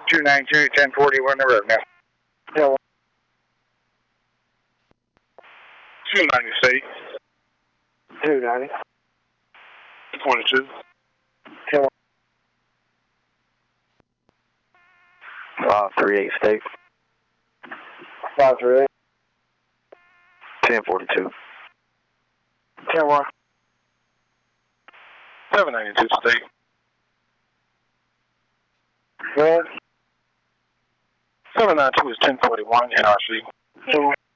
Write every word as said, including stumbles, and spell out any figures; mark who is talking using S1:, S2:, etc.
S1: two nine two, ten forty, we're on the road now. Yeah. two ninety state. two ninety. forty-two. Yeah.
S2: five three eight state.
S1: five three eight.
S2: ten forty-two.
S1: ten one.
S3: seven ninety-two state.
S1: Good.
S3: seven ninety-two is ten forty-one N R C.
S1: two